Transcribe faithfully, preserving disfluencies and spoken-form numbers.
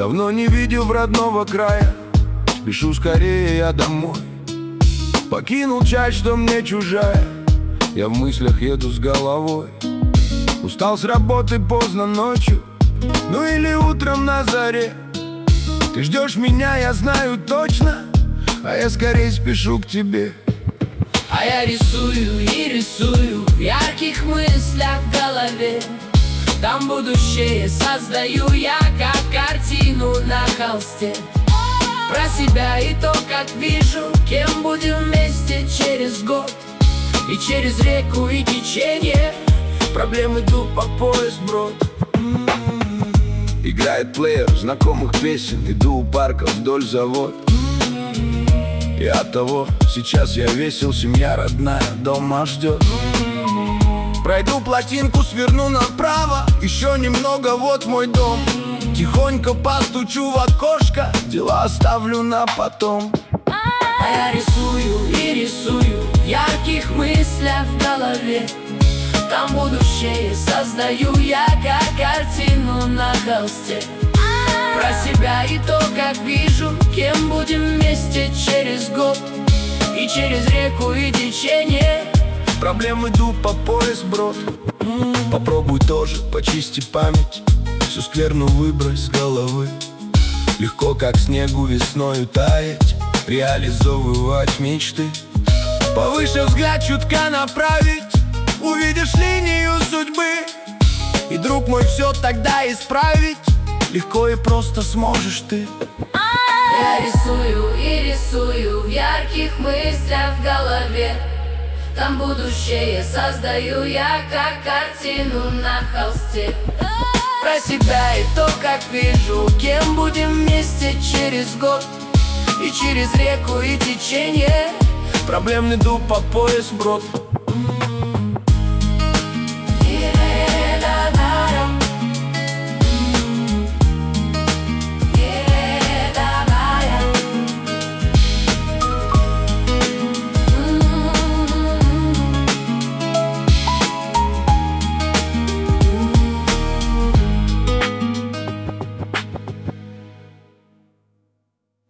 Давно не видел в родного края, спешу скорее я домой. Покинул часть, что мне чужая, я в мыслях еду с головой. Устал с работы поздно ночью, ну или утром на заре. Ты ждешь меня, я знаю точно, а я скорее спешу к тебе. А я рисую и рисую в ярких мыслях в голове. Там будущее создаю я, как картину на холсте. Про себя и то, как вижу, кем будем вместе через год. И через реку и течение проблем иду по пояс брод. Играет плеер знакомых песен, иду у парка вдоль завод. И от того сейчас я весел, семья родная дома ждет. Пройду плотинку, сверну направо, еще немного, вот мой дом. Тихонько постучу в окошко, дела оставлю на потом. А я рисую и рисую в ярких мыслях в голове. Там будущее создаю я, как картину на холсте. Про себя и то, как вижу, кем будем вместе через год. И через реку и течение проблем иду по пояс брод. Попробуй тоже почисти память, всю скверну выбрось с головы. Легко, как снегу весною таять, реализовывать мечты. Повыше взгляд чутка направить, увидишь линию судьбы. И, друг мой, все тогда исправить легко и просто сможешь ты. Я рисую и рисую в ярких мыслях в голове. Там будущее создаю я, как картину на холсте. Про себя и то, как вижу, кем будем вместе через год. И через реку и течение проблем иду по пояс брод.